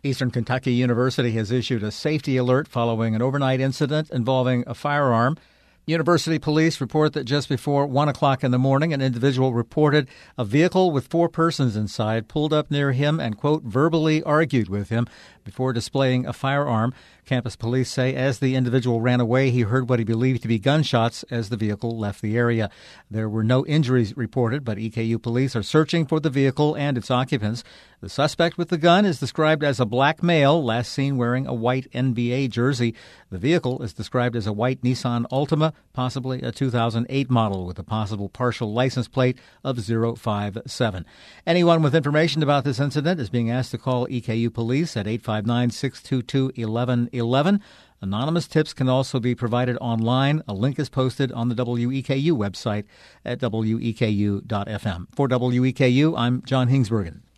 Eastern Kentucky University has issued a safety alert following an overnight incident involving a firearm. University police report that just before 1 o'clock in the morning, an individual reported a vehicle with 4 persons inside pulled up near him and, quote, verbally argued with him before displaying a firearm. Campus police say as the individual ran away, he heard what he believed to be gunshots as the vehicle left the area. There were no injuries reported, but EKU police are searching for the vehicle and its occupants. The suspect with the gun is described as a black male, last seen wearing a white NBA jersey. The vehicle is described as a white Nissan Altima, possibly a 2008 model with a possible partial license plate of 057. Anyone with information about this incident is being asked to call EKU police at 859-622-1111. Anonymous tips can also be provided online. A link is posted on the WEKU website at weku.fm. For WEKU, I'm John Hingsbergen.